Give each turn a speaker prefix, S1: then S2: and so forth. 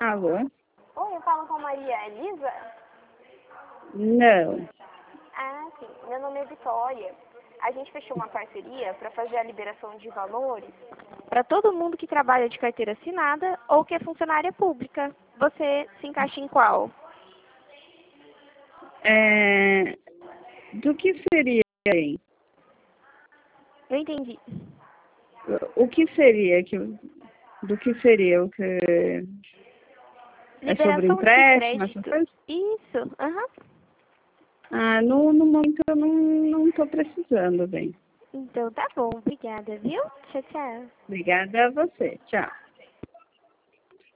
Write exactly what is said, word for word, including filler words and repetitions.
S1: Alô?
S2: Oi, eu falo com a Maria Elisa?
S1: Não.
S2: Ah, sim. Meu nome é Vitória. A gente fechou uma parceria para fazer a liberação de valores para todo mundo que trabalha de carteira assinada ou que é funcionária pública. Você se encaixa em qual?
S1: É... Do que seria, hein?
S2: Eu entendi.
S1: O que seria que do que seria o que é sobre
S2: Liberação de
S1: empréstimo, essas
S2: crédito.
S1: coisas?
S2: Isso. Aham.
S1: Ah, no, no momento eu não não estou precisando, bem.
S2: Então tá bom. Obrigada, viu? Tchau, tchau.
S1: Obrigada a você. Tchau.